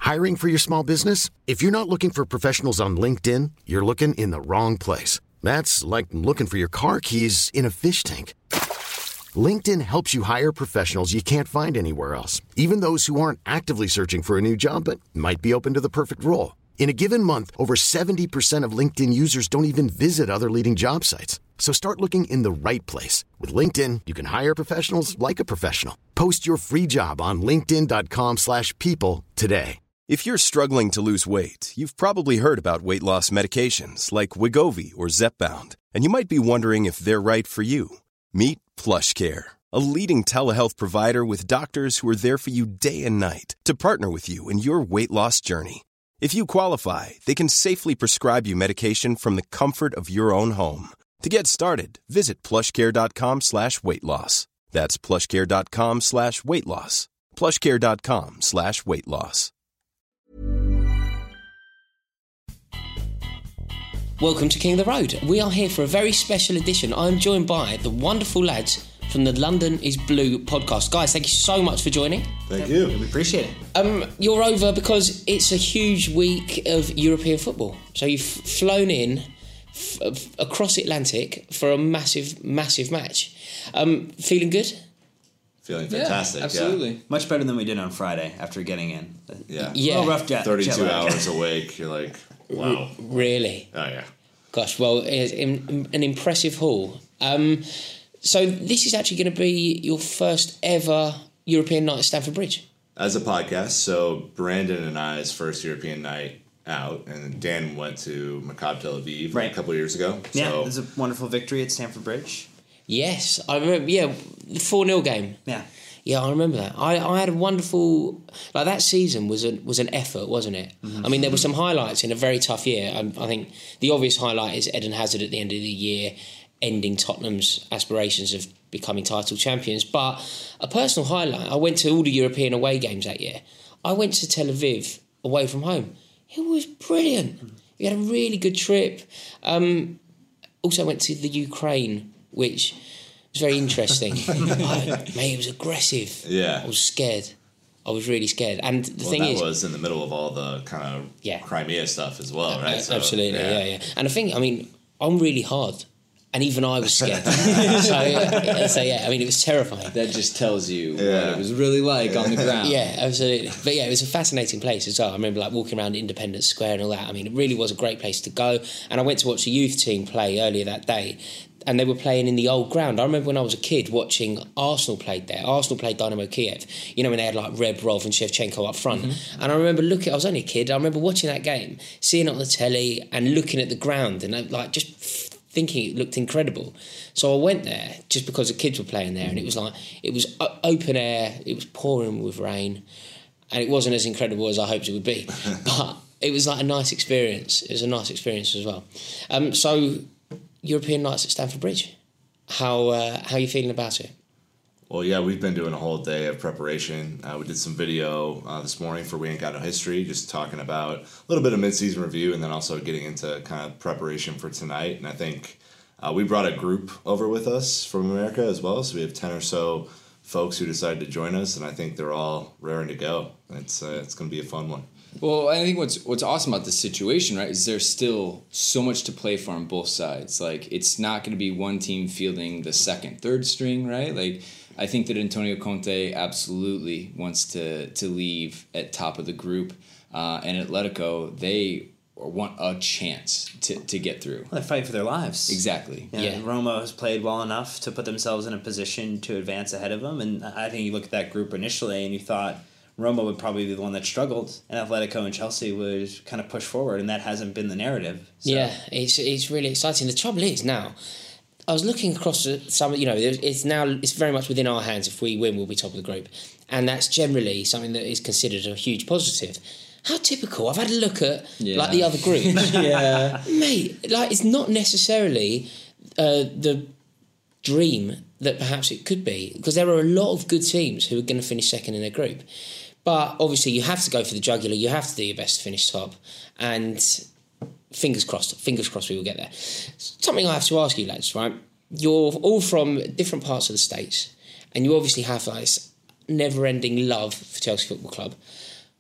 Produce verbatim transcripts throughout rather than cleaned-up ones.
Hiring for your small business? If you're not looking for professionals on LinkedIn, you're looking in the wrong place. That's like looking for your car keys in a fish tank. LinkedIn helps you hire professionals you can't find anywhere else, even those who aren't actively searching for a new job but might be open to the perfect role. In a given month, over seventy percent of LinkedIn users don't even visit other leading job sites. So start looking in the right place. With LinkedIn, you can hire professionals like a professional. Post your free job on linkedin.com slash people today. If you're struggling to lose weight, you've probably heard about weight loss medications like Wegovy or Zepbound, and you might be wondering if they're right for you. Meet PlushCare, a leading telehealth provider with doctors who are there for you day and night to partner with you in your weight loss journey. If you qualify, they can safely prescribe you medication from the comfort of your own home. To get started, visit plushcare.com slash weight loss. That's plushcare.com slash weight loss. plushcare.com slash weight loss. Welcome to King of the Road. We are here for a very special edition. I'm joined by the wonderful lads from the London is Blue podcast. Guys, thank you so much for joining. Thank you. We appreciate it. Um, you're over because it's a huge week of European football. So you've flown in f- f- across Atlantic for a massive, massive match. Um, feeling good? Feeling fantastic. Yeah, absolutely. Yeah. Much better than we did on Friday after getting in. Yeah. Yeah. A little rough jet. thirty-two jet lag. hours awake. You're like, wow. Really? Oh, yeah. Gosh, well, it's in, an impressive haul. Um, so this is actually going to be your first ever European night at Stamford Bridge. As a podcast, so Brandon and I's first European night out, and Dan went to Maccabi Tel Aviv Right. a couple of years ago. Yeah, so. it was a wonderful victory at Stamford Bridge. Yes, I remember, yeah, the four nil game. Yeah. Yeah, I remember that. I, I had a wonderful... Like, that season was a, was an effort, wasn't it? Mm-hmm. I mean, there were some highlights in a very tough year. I, I think the obvious highlight is Eden Hazard at the end of the year ending Tottenham's aspirations of becoming title champions. But a personal highlight, I went to all the European away games that year. I went to Tel Aviv away from home. It was brilliant. We had a really good trip. Um, also went to the Ukraine, which... It was very interesting. I, mate, it was aggressive. Yeah. I was scared. I was really scared. And the well, thing that is... that was in the middle of all the kind of yeah. Crimea stuff as well, right? Uh, so, absolutely, yeah. yeah, yeah. And the thing, I mean, I'm really hard. And even I was scared. so, uh, so, yeah, I mean, it was terrifying. That just tells you Yeah. what it was really like on the ground. Yeah, absolutely. But yeah, it was a fascinating place as well. I remember like walking around Independence Square and all that. I mean, it really was a great place to go. And I went to watch the youth team play earlier that day. And they were playing in the old ground. I remember when I was a kid watching Arsenal played there. Arsenal played Dynamo Kiev. You know, when they had like Rebrov and Shevchenko up front. Mm-hmm. And I remember looking, I was only a kid, I remember watching that game, seeing it on the telly and looking at the ground and like just thinking it looked incredible. So I went there just because the kids were playing there and it was like, it was open air, it was pouring with rain and it wasn't as incredible as I hoped it would be. But it was like a nice experience. It was a nice experience as well. Um, so... European nights at Stamford Bridge. How uh, how are you feeling about it? Well, yeah, we've been doing a whole day of preparation. Uh, we did some video uh, this morning for We Ain't Got No History, just talking about a little bit of mid-season review and then also getting into kind of preparation for tonight. And I think uh, we brought a group over with us from America as well. So we have ten or so folks who decided to join us, and I think they're all raring to go. It's uh, it's going to be a fun one. Well, I think what's what's awesome about this situation, right, is there's still so much to play for on both sides. Like, it's not going to be one team fielding the second, third string, right? Like, I think that Antonio Conte absolutely wants to to leave at top of the group. Uh, and Atletico, they want a chance to, to get through. Well, they fight for their lives. Exactly. Yeah, Yeah. Roma has played well enough to put themselves in a position to advance ahead of them. And I think you look at that group initially and you thought Roma would probably be the one that struggled, and Atletico and Chelsea would kind of push forward, and that hasn't been the narrative. So. Yeah, it's it's really exciting. The trouble is now, I was looking across at some, you know, it's now it's very much within our hands. If we win, we'll be top of the group, and that's generally something that is considered a huge positive. How typical! I've had a look at Yeah. like the other groups. Yeah. Mate, like it's not necessarily uh, the dream that perhaps it could be, because there are a lot of good teams who are going to finish second in their group. But obviously you have to go for the jugular, you have to do your best to finish top, and fingers crossed, fingers crossed we will get there. Something I have to ask you, lads, right? You're all from different parts of the States, and you obviously have like this never-ending love for Chelsea Football Club.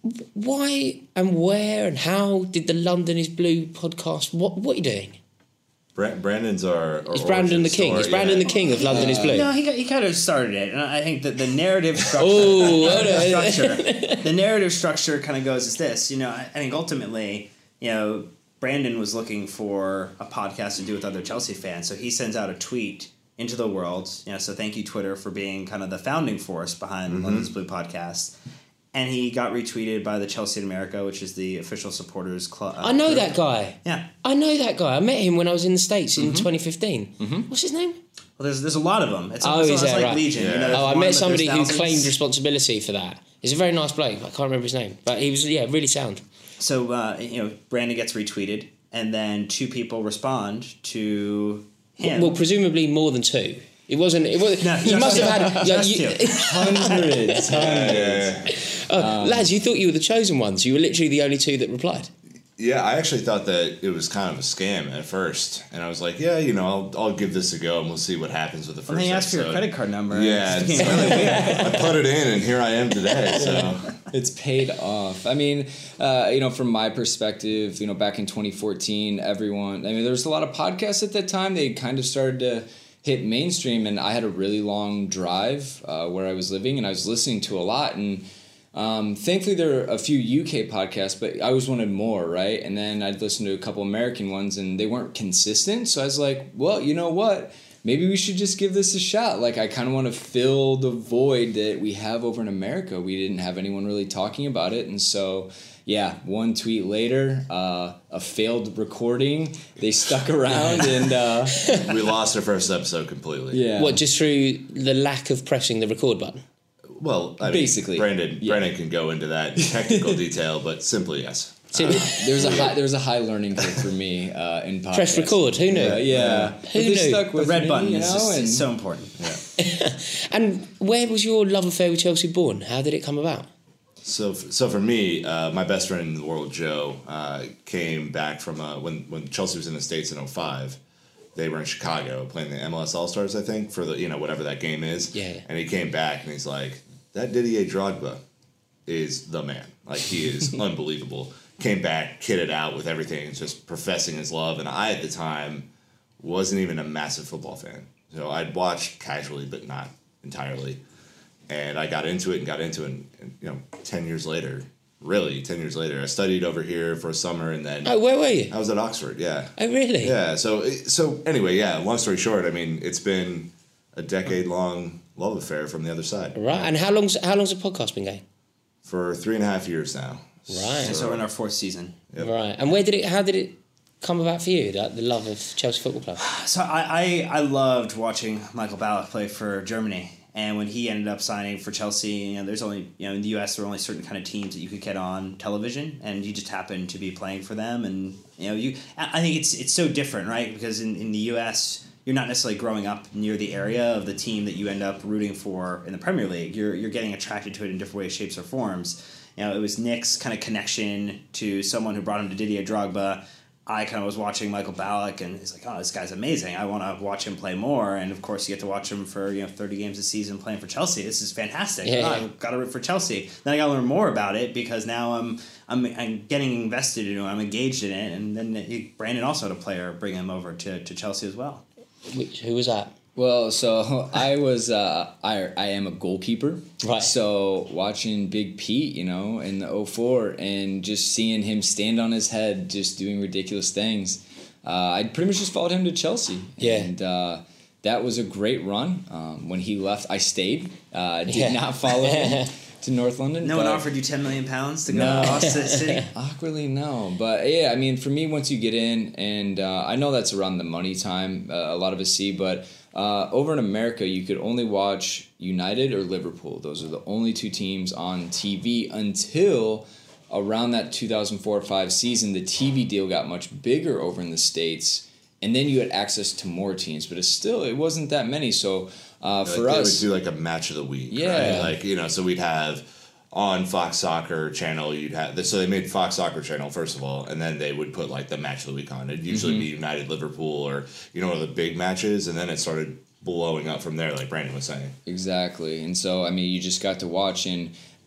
why and where and how did the London is Blue podcast? What what are you doing? Brandon's our. our Is Brandon the king? story, Is Brandon yeah. the king of London is Blue? No, he he kind of started it, and I think that the narrative structure, Ooh, the narrative structure, the narrative structure kind of goes as this. You know, I, I think ultimately, you know, Brandon was looking for a podcast to do with other Chelsea fans, so he sends out a tweet into the world. You know, so thank you, Twitter, for being kind of the founding force behind mm-hmm. London's Blue podcast. And he got retweeted by the Chelsea in America, which is the official supporters club. Uh, I know group. that guy. Yeah. I know that guy. I met him when I was in the States in Mm-hmm. twenty fifteen. Mm-hmm. What's his name? Well, there's there's a lot of them. It's, Oh, it's, is it's that like right? Legion. Yeah. You know, there's Oh, I one, met but somebody there's who thousands. claimed responsibility for that. He's a very nice bloke. I can't remember his name. But he was, yeah, really sound. So, uh, you know, Brandon gets retweeted, and then two people respond to him. Well, presumably more than two. It wasn't. It was. No, you just must two. have had. Just you- two. Hundreds, hundreds. Oh, lads, you thought you were the chosen ones. You were literally the only two that replied. Yeah, I actually thought that it was kind of a scam at first, and I was like, yeah, you know, I'll, I'll give this a go, and we'll see what happens with the first. And then you asked for your episode. credit card number. Yeah, and it's it's really weird. I put it in, and here I am today. So It's paid off. I mean, uh, you know, from my perspective, you know, back in twenty fourteen, everyone, I mean, there was a lot of podcasts at that time. They kind of started to hit mainstream, and I had a really long drive uh, where I was living, and I was listening to a lot. And um, thankfully, there are a few U K podcasts, but I always wanted more, right? And then I'd listen to a couple American ones, and they weren't consistent. So I was like, well, you know what? Maybe we should just give this a shot. Like, I kind of want to fill the void that we have over in America. We didn't have anyone really talking about it. And so, yeah, one tweet later, uh, a failed recording. They stuck around and... Uh, we lost our first episode completely. yeah. What, just through the lack of pressing the record button? Well, I mean, Basically, Brandon, yeah. Brandon can go into that technical detail, but simply yes. So, there was a high, there was a high learning curve for me uh, in podcasting. press record. Who knew? Yeah, yeah. Who But they knew? stuck The with red me, button you is know, just and it's so important. And where was your love affair with Chelsea born? How did it come about? So, so for me, uh, my best friend in the world, Joe, uh, came back from uh, when when Chelsea was in the States in oh five. They were in Chicago playing the M L S All Stars, I think, for the you know whatever that game is. Yeah. And he came back and he's like, that Didier Drogba is the man. Like, he is unbelievable. Came back, kitted out with everything, just professing his love. And I, at the time, wasn't even a massive football fan. So I'd watch casually, but not entirely. And I got into it and got into it. And, and you know, ten years later, really, ten years later, I studied over here for a summer, and then Oh, where were you? I was at Oxford. Yeah. Oh, really? Yeah. So, so anyway, yeah. Long story short, I mean, it's been a decade-long love affair from the other side. Right. And how long's how long's the podcast been going? For three and a half years now. Right. And so we're in our fourth season. Yep. Right. And where did it? How did it come about for you? That the love of Chelsea Football Club. So I, I, I loved watching Michael Ballack play for Germany. And when he ended up signing for Chelsea, you know, there's only, you know, in the U S there are only certain kind of teams that you could get on television, and you just happened to be playing for them. And, you know, you, I think it's it's so different, right? Because in, in the U S, you're not necessarily growing up near the area of the team that you end up rooting for in the Premier League. You're you're getting attracted to it in different ways, shapes, or forms. You know, it was Nick's kind of connection to someone who brought him to Didier Drogba. I kind of was watching Michael Ballack, and he's like, oh, this guy's amazing. I want to watch him play more. And, of course, you get to watch him for, you know, thirty games a season playing for Chelsea. This is fantastic. Yeah, oh, yeah. I've got to root for Chelsea. Then I got to learn more about it because now I'm I'm, I'm getting invested in it. I'm engaged in it. And then he, Brandon also had a player bring him over to, to Chelsea as well. Which, who was that? Well, so I was, uh, I, I am a goalkeeper. Right. So watching Big Pete, you know, in the oh four and just seeing him stand on his head, just doing ridiculous things, uh, I pretty much just followed him to Chelsea. Yeah. And uh, that was a great run. Um, when he left, I stayed. Uh, did Yeah. not follow him to North London. No one but- offered you ten million pounds to go No. to Austin City? Awkwardly, no. But yeah, I mean, for me, once you get in, and uh, I know that's around the money time, uh, a lot of us see, but uh, over in America, you could only watch United or Liverpool. Those are the only two teams on T V until around that two thousand four or five season. The T V deal got much bigger over in the States, and then you had access to more teams, but it's still, it wasn't that many. So uh, for like, us... They would do like a match of the week. Yeah. Right? Like, you know, so we'd have on Fox Soccer channel, you'd have, so they made Fox Soccer channel, first of all, and then they would put like the match of the week on. It'd usually Mm-hmm. be United, Liverpool, or, you know, the big matches, and then it started blowing up from there, like Brandon was saying. Exactly. And so, I mean, you just got to watch, and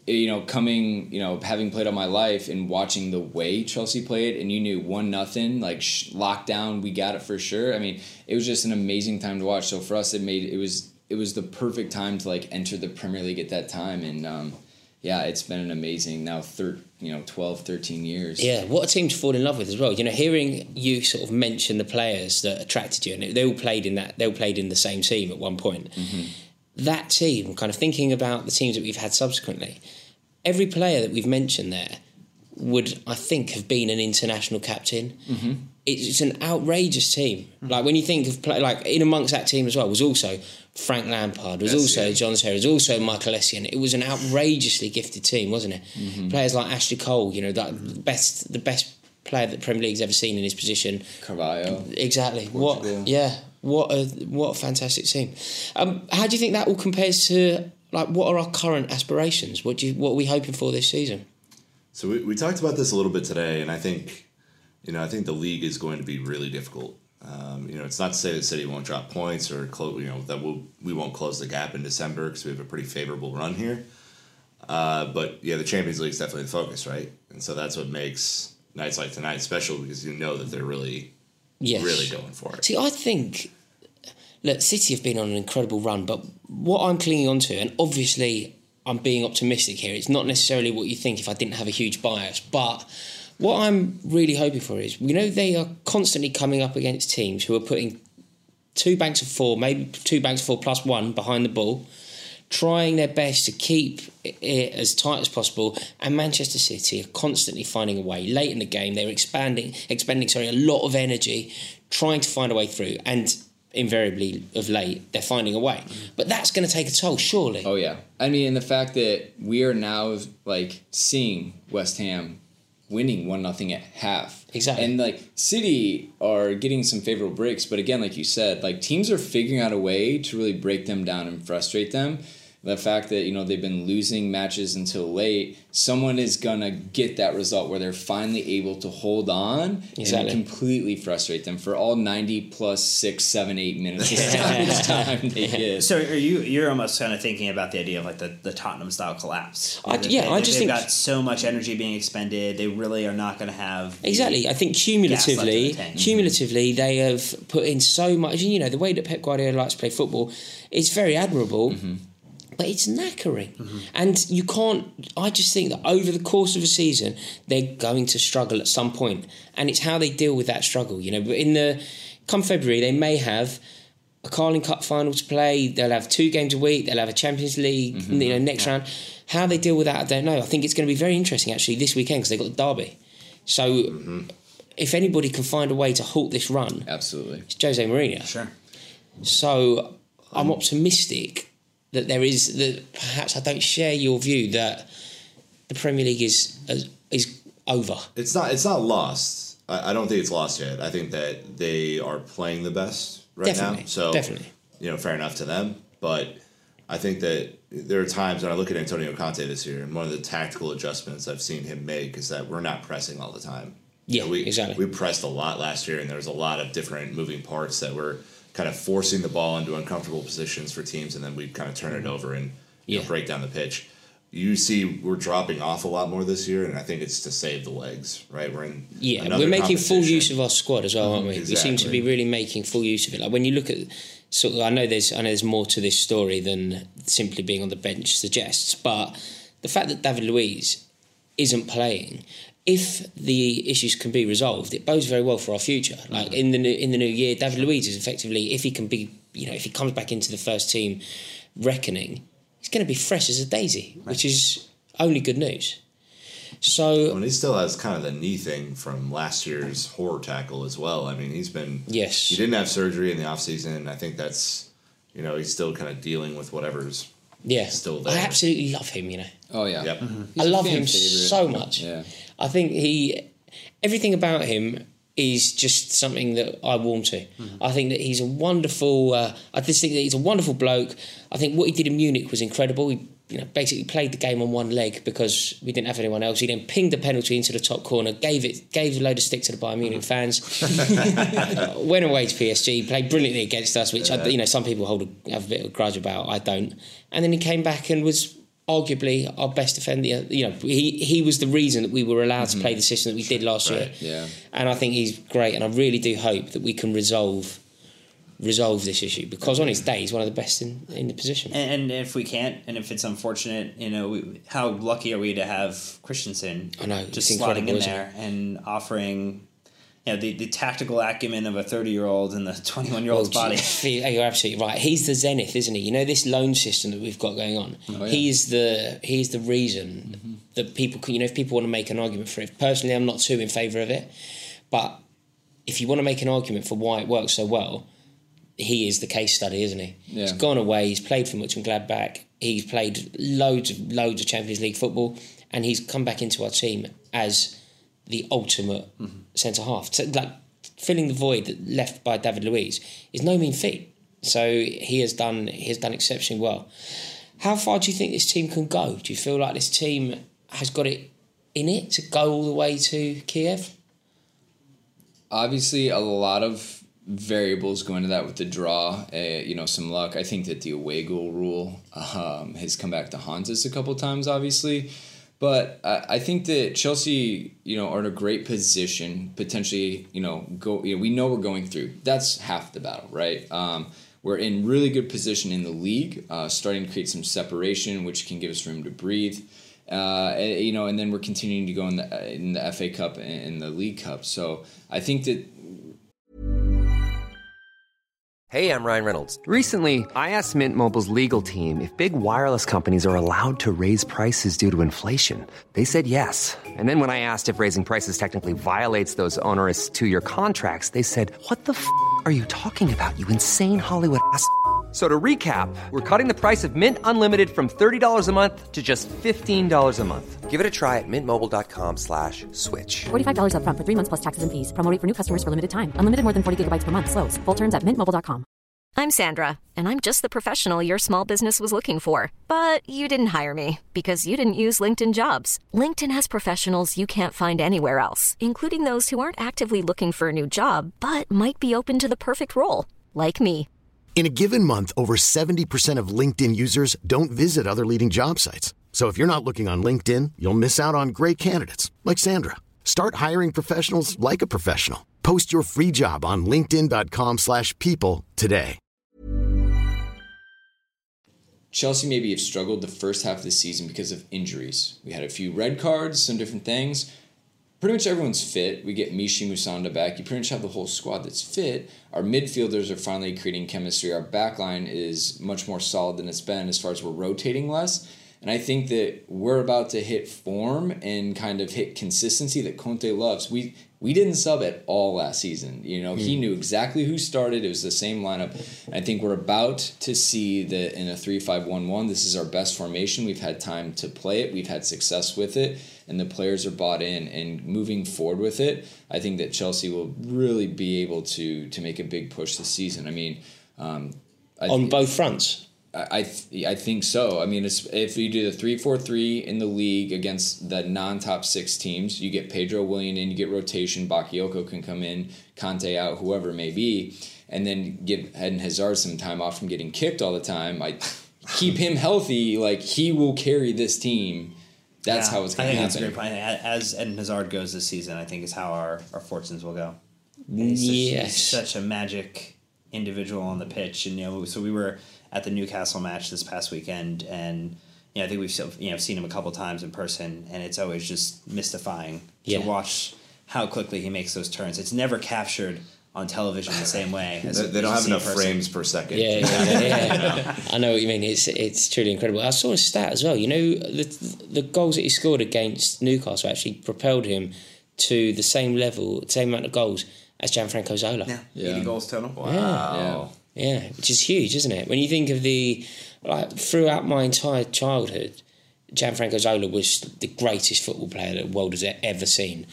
you know, coming, you know, having played all my life and watching the way Chelsea played, and you knew one nothing, like sh- lockdown, we got it for sure. I mean, it was just an amazing time to watch. So for us, it made it was it was the perfect time to like enter the Premier League at that time, and um, yeah, it's been an amazing now thir- you know twelve, thirteen years. Yeah, what a team to fall in love with as well. You know, hearing you sort of mention the players that attracted you, and they all played in that, they all played in the same team at one point. Mm-hmm. That team, kind of thinking about the teams that we've had subsequently, every player that we've mentioned there would, I think, have been an international captain. Mm-hmm. It's an outrageous team. Mm-hmm. Like when you think of play, like in amongst that team as well was also Frank Lampard, was That's also it. John Terry, was also Michael Essien. It was an outrageously gifted team, wasn't it? Mm-hmm. Players like Ashley Cole, you know, that the best the best player that the Premier League's ever seen in his position. Carvalho. Exactly. Portugal. What? Yeah. What a what a fantastic team. Um, how do you think that all compares to, like, what are our current aspirations? What do you, what are we hoping for this season? So we, we talked about this a little bit today, and I think, you know, I think the league is going to be really difficult. Um, you know, it's not to say that City won't drop points or close, you know, that we'll, we won't close the gap in December because we have a pretty favorable run here. Uh, but yeah, the Champions League is definitely the focus, right? And so that's what makes nights like tonight special, because you know that they're really, yes. really going for it. See, I think, look, City have been on an incredible run, but what I'm clinging on to, and obviously I'm being optimistic here, it's not necessarily what you think if I didn't have a huge bias, but what I'm really hoping for is, you know, they are constantly coming up against teams who are putting two banks of four, maybe two banks of four plus one behind the ball, trying their best to keep it as tight as possible, and Manchester City are constantly finding a way. Late in the game, they're expanding, expending sorry, a lot of energy, trying to find a way through, and invariably of late they're finding a way. But that's going to take a toll, surely. Oh yeah, I mean, and the fact that we are now like seeing West Ham winning one nothing at half. Exactly. And like City are getting some favorable breaks, but again, like you said, like teams are figuring out a way to really break them down and frustrate them. The fact that, you know, they've been losing matches until late, someone is going to get that result where they're finally able to hold on exactly. and completely frustrate them for all ninety plus six, seven, eight minutes of time they get. So are you, you're almost kind of thinking about the idea of like the, the Tottenham-style collapse. I, they, yeah, they, I just they've think... They've got so much energy being expended, they really are not going to have... Exactly. I think cumulatively, the cumulatively they have put in so much... You know, the way that Pep Guardiola likes to play football is very admirable. Mm-hmm. But it's knackering. Mm-hmm. And you can't... I just think that over the course of a season, they're going to struggle at some point. And it's how they deal with that struggle, you know. But in the... Come February, they may have a Carling Cup final to play. They'll have two games a week. They'll have a Champions League, mm-hmm. you know, next yeah. round. How they deal with that, I don't know. I think it's going to be very interesting, actually, this weekend, because they've got the derby. So mm-hmm. if anybody can find a way to halt this run... Absolutely. It's Jose Mourinho. Sure. So I'm optimistic... that there is, that perhaps I don't share your view that the Premier League is is over. It's not. It's not lost. I, I don't think it's lost yet. I think that they are playing the best right definitely, now. So definitely, you know, fair enough to them. But I think that there are times when I look at Antonio Conte this year, and one of the tactical adjustments I've seen him make is that we're not pressing all the time. Yeah, you know, we, exactly. We pressed a lot last year, and there was a lot of different moving parts that were kind of forcing the ball into uncomfortable positions for teams, and then we'd kind of turn it over and you yeah. know, break down the pitch. You see we're dropping off a lot more this year, and I think it's to save the legs, right? We're in Yeah, we're making full use of our squad as well, aren't we? Exactly. We seem to be really making full use of it. Like when you look at sort of, I know there's I know there's more to this story than simply being on the bench suggests, but the fact that David Luiz isn't playing, if the issues can be resolved, it bodes very well for our future. Like in the new, in the new year, David Luiz is effectively, if he can be, you know, if he comes back into the first team reckoning, he's going to be fresh as a daisy, right. which is only good news. So, well, he still has kind of the knee thing from last year's horror tackle as well. I mean, he's been yes, he didn't have surgery in the off season. I think that's, you know, he's still kind of dealing with whatever's yeah still there. I absolutely love him. You know. Oh yeah, yep. mm-hmm. I love him favorite. so much. Yeah. I think he, everything about him is just something that I warm to. Mm-hmm. I think that he's a wonderful, uh, I just think that he's a wonderful bloke. I think what he did in Munich was incredible. He, you know, basically played the game on one leg because we didn't have anyone else. He then pinged the penalty into the top corner, gave it, gave a load of stick to the Bayern Munich fans, went away to P S G, played brilliantly against us, which yeah. I, you know some people hold a, have a bit of a grudge about. I don't. And then he came back and was arguably our best defender. You know, he he was the reason that we were allowed mm-hmm. to play the system that we did last right. year. Yeah. And I think he's great, and I really do hope that we can resolve resolve this issue, because on his day he's one of the best in, in the position. And, and if we can't, and if it's unfortunate, you know, we, how lucky are we to have Christensen I know, just slotting in there and offering, you know, the, the tactical acumen of a thirty-year-old in the twenty-one-year-old's well, body. You're absolutely right. He's the zenith, isn't he? You know, this loan system that we've got going on. Oh, yeah. He's the he's the reason mm-hmm. that people can, you know, if people want to make an argument for it. Personally, I'm not too in favour of it, but if you want to make an argument for why it works so well, he is the case study, isn't he? Yeah. He's gone away. He's played for Mönchengladbach. He's played loads of loads of Champions League football, and he's come back into our team as the ultimate mm-hmm. centre half. So, like, filling the void that left by David Luiz is no mean feat. So he has done he has done exceptionally well. How far do you think this team can go? Do you feel like this team has got it in it to go all the way to Kiev? Obviously, a lot of variables go into that with the draw. Uh, you know, some luck. I think that the away goal rule um, has come back to haunt us a couple times, obviously. But I, I think that Chelsea, you know, are in a great position. Potentially, you know, go. You know, we know we're going through. That's half the battle, right? Um, we're in really good position in the league, uh, starting to create some separation, which can give us room to breathe. Uh, you know, and then we're continuing to go in the in the F A Cup and the League Cup. So I think that. Hey, I'm Ryan Reynolds. Recently, I asked Mint Mobile's legal team if big wireless companies are allowed to raise prices due to inflation. They said yes. And then when I asked if raising prices technically violates those onerous two-year contracts, they said, "What the f*** are you talking about, you insane Hollywood ass f- So to recap, we're cutting the price of Mint Unlimited from thirty dollars a month to just fifteen dollars a month. Give it a try at mintmobile.com slash switch. forty-five dollars up front for three months plus taxes and fees. Promo rate for new customers for limited time. Unlimited more than forty gigabytes per month. Slows full terms at mint mobile dot com. I'm Sandra, and I'm just the professional your small business was looking for. But you didn't hire me because you didn't use LinkedIn Jobs. LinkedIn has professionals you can't find anywhere else, including those who aren't actively looking for a new job, but might be open to the perfect role, like me. In a given month, over seventy percent of LinkedIn users don't visit other leading job sites. So if you're not looking on LinkedIn, you'll miss out on great candidates like Sandra. Start hiring professionals like a professional. Post your free job on linkedin.com slash people today. Chelsea maybe have struggled the first half of the season because of injuries. We had a few red cards, some different things. Pretty much everyone's fit. We get Michy Musonda back. You pretty much have the whole squad that's fit. Our midfielders are finally creating chemistry. Our backline is much more solid than it's been as far as we're rotating less. And I think that we're about to hit form and kind of hit consistency that Conte loves. We we didn't sub at all last season. You know, mm. he knew exactly who started. It was the same lineup. I think we're about to see that in a three five one one, this is our best formation. We've had time to play it. We've had success with it. And the players are bought in and moving forward with it. I think that Chelsea will really be able to to make a big push this season. I mean, um, I on th- both fronts. I th- I think so. I mean, it's, if you do the three four three in the league against the non-top six teams, you get Pedro Willian in, you get rotation, Bakayoko can come in, Conte out, whoever it may be, and then give Eden Hazard some time off from getting kicked all the time. I keep him healthy, like he will carry this team. That's yeah, how it's going to happen. I think that's a great point. As Eden Hazard goes this season, I think is how our, our fortunes will go. He's such, yes. he's such a magic individual on the pitch, and you know, so we were at the Newcastle match this past weekend, and you know, I think we've still, you know seen him a couple times in person, and it's always just mystifying yeah. to watch how quickly he makes those turns. It's never captured on television the same way. As they, they don't have enough frames per second. Yeah, yeah, yeah. yeah. yeah. I know what you mean. It's it's truly incredible. I saw a stat as well. You know, the the goals that he scored against Newcastle actually propelled him to the same level, same amount of goals as Gianfranco Zola. Yeah, yeah. eighty goals total. Wow. Yeah. Yeah, which is huge, isn't it? When you think of the, like, throughout my entire childhood, Gianfranco Zola was the greatest football player that the world has ever seen.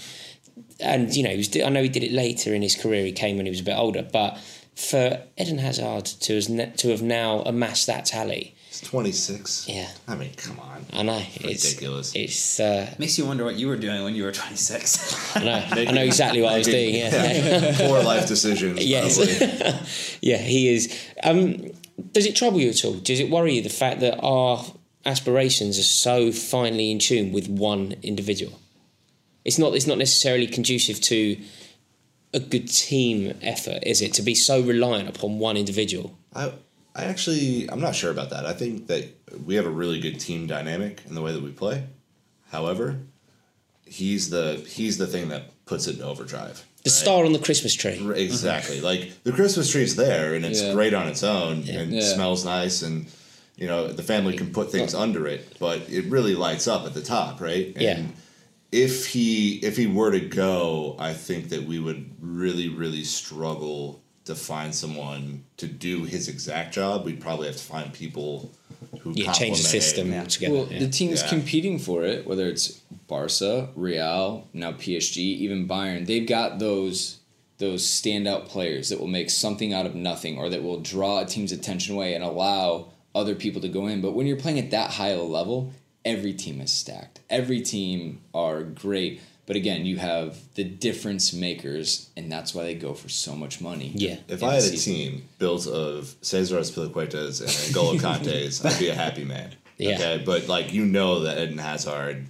And, you know, he was, I know he did it later in his career, he came when he was a bit older, but for Eden Hazard to, to have now amassed that tally. It's twenty-six. Yeah. I mean, come on. I know. It's ridiculous. It's, uh, makes you wonder what you were doing when you were twenty-six. I know. I know exactly what I was doing, yeah. yeah. Poor life decisions. Yes. yeah, he is. Um, does it trouble you at all? Does it worry you the fact that our aspirations are so finely in tune with one individual. It's not. It's not necessarily conducive to a good team effort, is it? To be so reliant upon one individual. I, I actually, I'm not sure about that. I think that we have a really good team dynamic in the way that we play. However, he's the he's the thing that puts it in overdrive. The right? star on the Christmas tree. Exactly. Mm-hmm. Like, the Christmas tree's there, and it's yeah. great on its own, yeah. and yeah. smells nice, and, you know, the family can put things under it, but it really lights up at the top, right? And yeah. if he if he were to go, I think that we would really, really struggle to find someone to do his exact job. We'd probably have to find people who yeah, change the system yeah. together. Well, yeah. the teams yeah. competing for it, whether it's Barca, Real, now P S G, even Bayern, they've got those those standout players that will make something out of nothing, or that will draw a team's attention away and allow other people to go in. But when you're playing at that high of a level, every team is stacked. Every team are great. But again, you have the difference makers, and that's why they go for so much money. Yeah. If I had a team built of Cesar Azpilicuetas and N'Golo Kantes, I'd be a happy man. Yeah. Okay, but like you know that Eden Hazard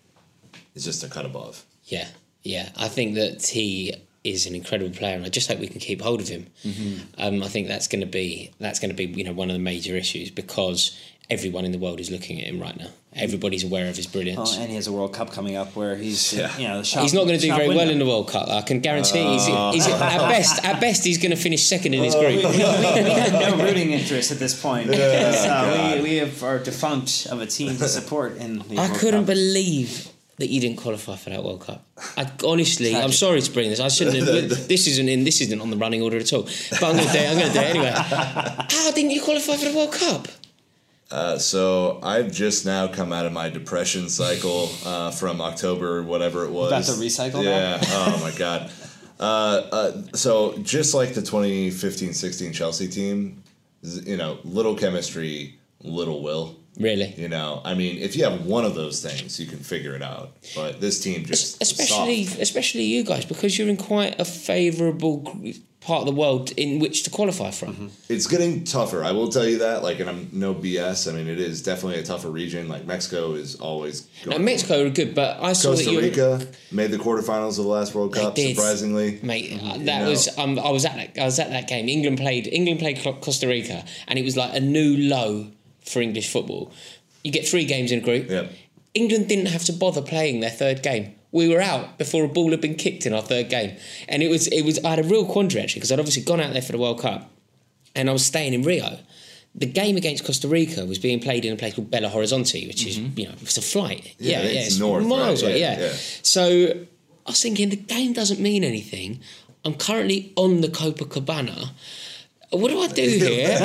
is just a cut above. Yeah, yeah. I think that he is an incredible player, and I just hope we can keep hold of him. Mm-hmm. Um, I think that's going to be that's going to be you know one of the major issues, because everyone in the world is looking at him right now. Everybody's aware of his brilliance. Oh, and he has a World Cup coming up where he's, yeah. you know, the shop, he's not going to do very window. well in the World Cup. I can guarantee. Uh, he's, he's at best, at best, he's going to finish second in his group. we, we, we have no rooting interest at this point. Because, uh, we, we have our defunct of a team to support in the I World couldn't Cup. believe that you didn't qualify for that World Cup. I honestly, Tragic. I'm sorry to bring this. I shouldn't. Have, this isn't in. This isn't on the running order at all. But I'm going to do it. I'm going to do it anyway. How didn't you qualify for the World Cup? Uh, so I've just now come out of my depression cycle uh, from October, whatever it was. About to recycle yeah. that? Oh my god. Uh, uh, so just like the twenty fifteen sixteen Chelsea team, you know, little chemistry, little will. Really? You know, I mean, if you have one of those things, you can figure it out. But this team just especially soft. especially you guys, because you're in quite a favourable part of the world in which to qualify from. Mm-hmm. It's getting tougher, I will tell you that. Like, and I'm no B S. I mean, it is definitely a tougher region. Like, Mexico is always going. Now, Mexico are good, but I saw Costa that you Rica made the quarterfinals of the last World Cup, surprisingly. Mate, mm-hmm. that you know. was um, I was at that I was at that game. England played England played Costa Rica, and it was like a new low for English football. You get three games in a group. Yep. England didn't have to bother playing their third game. We were out before a ball had been kicked in our third game. And it was, it was. I had a real quandary, actually, because I'd obviously gone out there for the World Cup, and I was staying in Rio. The game against Costa Rica was being played in a place called Belo Horizonte, which is, mm-hmm. you know, it's a flight. Yeah, yeah, it's, yeah, it's north, miles right? away, yeah, yeah. yeah. So I was thinking, the game doesn't mean anything. I'm currently on the Copacabana. What do I do here?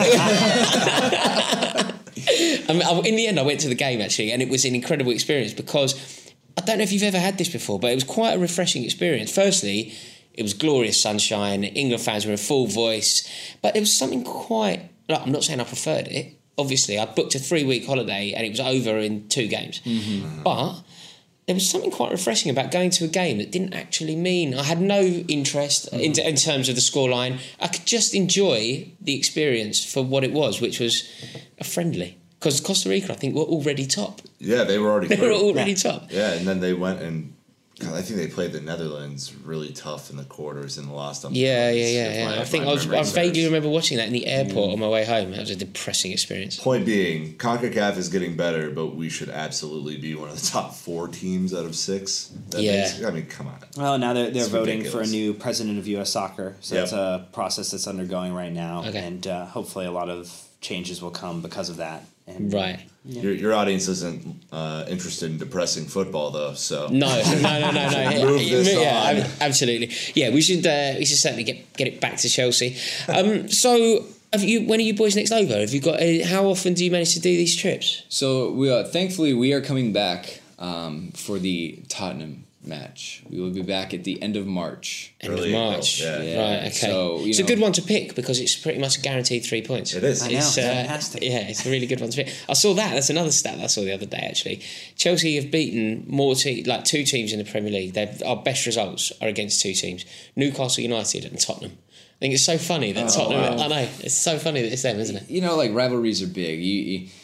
I mean, in the end, I went to the game, actually, and it was an incredible experience, because I don't know if you've ever had this before, but it was quite a refreshing experience. Firstly, it was glorious sunshine. England fans were in full voice. But there was something quite... Like, I'm not saying I preferred it. Obviously, I booked a three-week holiday and it was over in two games. Mm-hmm. But there was something quite refreshing about going to a game that didn't actually mean... I had no interest mm-hmm. in, in terms of the scoreline. I could just enjoy the experience for what it was, which was a friendly. Because Costa Rica, I think, were already top. Yeah, they were already They were already yeah. top. Yeah, and then they went and... God, I think they played the Netherlands really tough in the quarters and lost on. Yeah, yeah, yeah, yeah. I think I was. I vaguely remember watching that in the airport mm. on my way home. That was a depressing experience. Point being, CONCACAF is getting better, but we should absolutely be one of the top four teams out of six. That yeah. Makes, I mean, come on. Well, now they're they're It's voting ridiculous. for a new president of U S Soccer, so Yep. it's a process that's undergoing right now, Okay. and uh, hopefully a lot of changes will come because of that. And, Right. Yeah. Your, your audience isn't uh, interested in depressing football, though. So No, no, no, no, no. Move this yeah, on. ab- absolutely. Yeah, we should. Uh, we should certainly get get it back to Chelsea. Um, so, have you? When are you boys next over? Have you got? A, how often do you manage to do these trips? So we are, thankfully we are coming back um, for the Tottenham match. We will be back at the end of March. End Early of April, March. yeah. Yeah, Right. Okay. so, you it's a know- good one to pick because it's pretty much guaranteed three points. It is. I know, It's, uh, fantastic. Yeah, it's a really good one to pick. I saw that. That's another stat that I saw the other day, actually. Chelsea have beaten more te- like two teams in the Premier League. They've, our best results are against two teams: Newcastle United and Tottenham. I think it's so funny that Oh, Tottenham. wow. I know it's so funny that it's them, isn't it? You know, like rivalries are big. You, you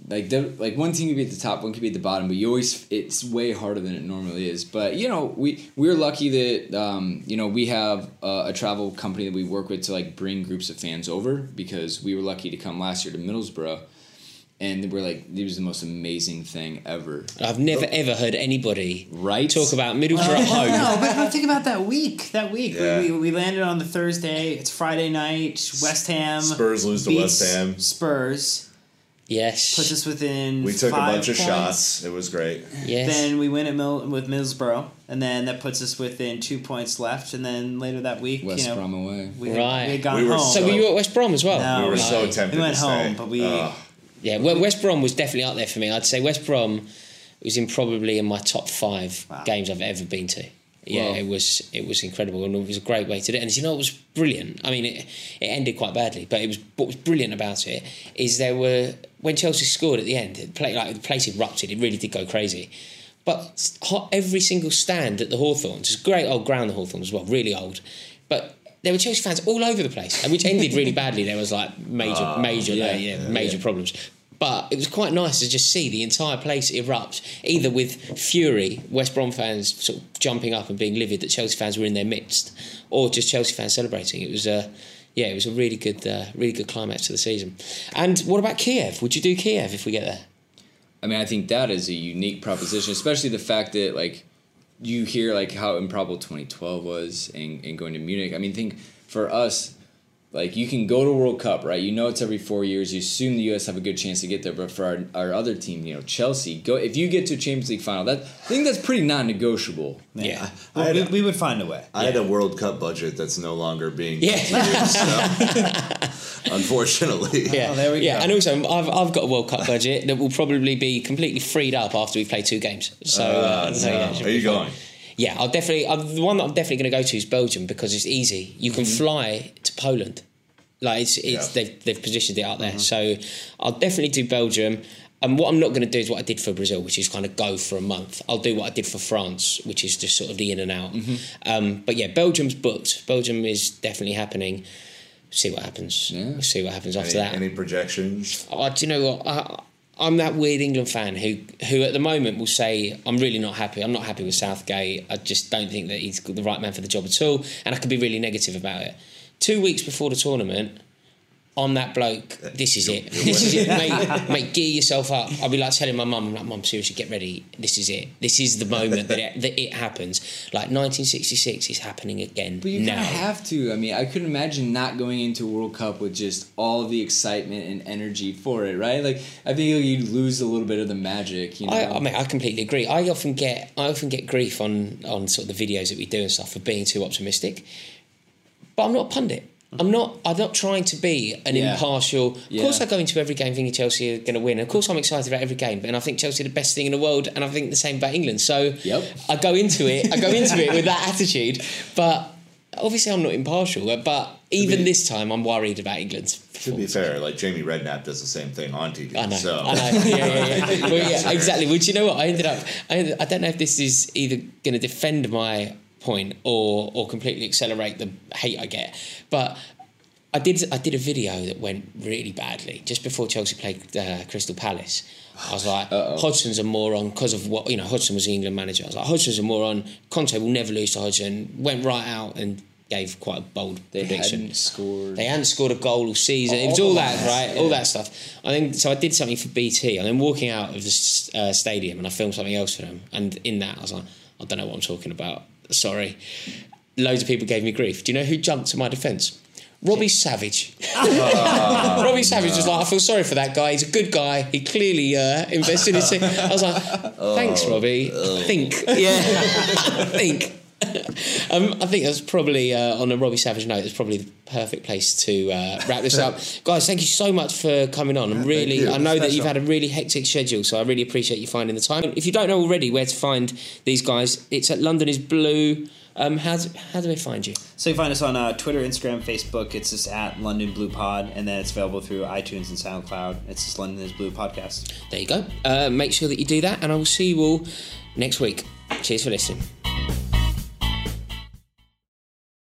like like one team could be at the top, one could be at the bottom, but you always it's way harder than it normally is. But you know, we we're lucky that um, you know we have a, a travel company that we work with to like bring groups of fans over, because we were lucky to come last year to Middlesbrough. And we're like, it was the most amazing thing ever. I've never ever heard anybody right talk about Middlesbrough at home. No, but, but think about that week. That week, Yeah. we, we we landed on the Thursday. It's Friday night. West Ham. Spurs lose to beats West Ham. Spurs Yes. puts us within. We took five a bunch of points. shots. It was great. Yes. Then we win at Mill with Middlesbrough, and then that puts us within two points left. And then later that week, West you know, Brom away. we had, Right. we had gone We were home. so were you at West Brom as well? No, We were no. so tempted We went to stay. home, but we. Ugh. Yeah, well, West Brom was definitely up there for me. I'd say West Brom was in probably in my top five Wow. games I've ever been to. Yeah, Wow. it was it was incredible, and it was a great way to do it. And you know, it was brilliant. I mean, it, it ended quite badly, but it was what was brilliant about it is there were when Chelsea scored at the end, the play, like the place erupted. It really did go crazy. But hot, every single stand at the Hawthorns, it's a great old ground, the Hawthorns as well, really old, but there were Chelsea fans all over the place, and which ended really badly. There was like major, Oh, major, yeah, yeah, yeah, major yeah. problems. But it was quite nice to just see the entire place erupt, either with fury, West Brom fans sort of jumping up and being livid that Chelsea fans were in their midst, or just Chelsea fans celebrating. It was a, yeah, it was a really good, uh, really good climax to the season. And what about Kiev? Would you do Kiev if we get there? I mean, I think that is a unique proposition, especially the fact that like you hear like how improbable twenty twelve was and, and going to Munich. I mean, think for us, like you can go to World Cup, right? You know it's every four years. You assume the U S have a good chance to get there. But for our, our other team, you know, Chelsea, go if you get to a Champions League final, that I think that's pretty non-negotiable. Yeah. Well, I had we, a- we would find a way. I had a World Cup budget that's no longer being Yeah. continued, so, unfortunately. Yeah, Oh, there we yeah, go. and also I've I've got a World Cup budget that will probably be completely freed up after we play two games. So, uh, Uh, so yeah, no. it should Are be you fun. going? Yeah, I'll definitely. I'm, the one that I'm definitely going to go to is Belgium because it's easy. You can fly to Poland, like it's, it's Yeah. they've they've positioned it out there. So I'll definitely do Belgium. And what I'm not going to do is what I did for Brazil, which is kind of go for a month. I'll do what I did for France, which is just sort of the in and out. Um, but yeah, Belgium's booked. Belgium is definitely happening. See what happens. Yeah. See what happens after Any, that. any projections? Oh, do you know what? I, I'm that weird England fan who, who at the moment will say, I'm really not happy. I'm not happy with Southgate. I just don't think that he's the right man for the job at all. And I could be really negative about it. Two weeks before the tournament, I'm that bloke. This is it. This is it, mate. Mate, gear yourself up. I'll be like telling my mum, I'm like, Mum, seriously, get ready. This is it. This is the moment that it, that it happens. Like nineteen sixty-six is happening again But you now. kind of have to. I mean, I couldn't imagine not going into a World Cup with just all the excitement and energy for it, right? Like, I think you'd lose a little bit of the magic, you know? I, I mean, I completely agree. I often get, I often get grief on on sort of the videos that we do and stuff for being too optimistic. But I'm not a pundit. I'm not. I'm not trying to be an Yeah. impartial. Of Yeah. course, I go into every game thinking Chelsea are going to win. Of course, I'm excited about every game, and I think Chelsea are the best thing in the world, and I think the same about England. So Yep. I go into it. I go into it with that attitude. But obviously, I'm not impartial. But even be- this time, I'm worried about England's. To be fair, like Jamie Redknapp does the same thing on T V. I know, So. I know, yeah, yeah, yeah. Well, yeah, exactly. Well, do you know what? I ended up. I, ended, I don't know if this is either going to defend my point or or completely accelerate the hate I get, but I did. I did a video that went really badly just before Chelsea played uh, Crystal Palace. I was like, Uh-oh. Hodgson's a moron because of what you know. Hodgson was the England manager. I was like, Hodgson's a moron. Conte will never lose to Hodgson. Went right out and gave quite a bold They prediction. hadn't scored. They hadn't scored a goal all season. It was All all the that, last, right? yeah. All that stuff. I think so. I did something for B T, and then walking out of the uh, stadium, and I filmed something else for them. And in that, I was like, I don't know what I'm talking about. Sorry. Loads of people gave me grief. Do you know who jumped to my defence? Robbie Savage. Robbie Savage was like, I feel sorry for that guy. He's a good guy. He clearly uh, invested in his team. I was like, thanks, Robbie. Think. Yeah. Think. um, I think that's probably, uh, on a Robbie Savage note, that's probably the perfect place to uh, wrap this up. Guys, thank you so much for coming on. I'm really, you. I know that Special. you've had a really hectic schedule, so I really appreciate you finding the time. If you don't know already where to find these guys, it's at London is Blue. Um, how, do, how do they find you? So you find us on uh, Twitter, Instagram, Facebook. It's just at London Blue Pod, and then it's available through iTunes and SoundCloud. It's just London is Blue Podcast. There you go. Uh, make sure that you do that, and I will see you all next week. Cheers for listening.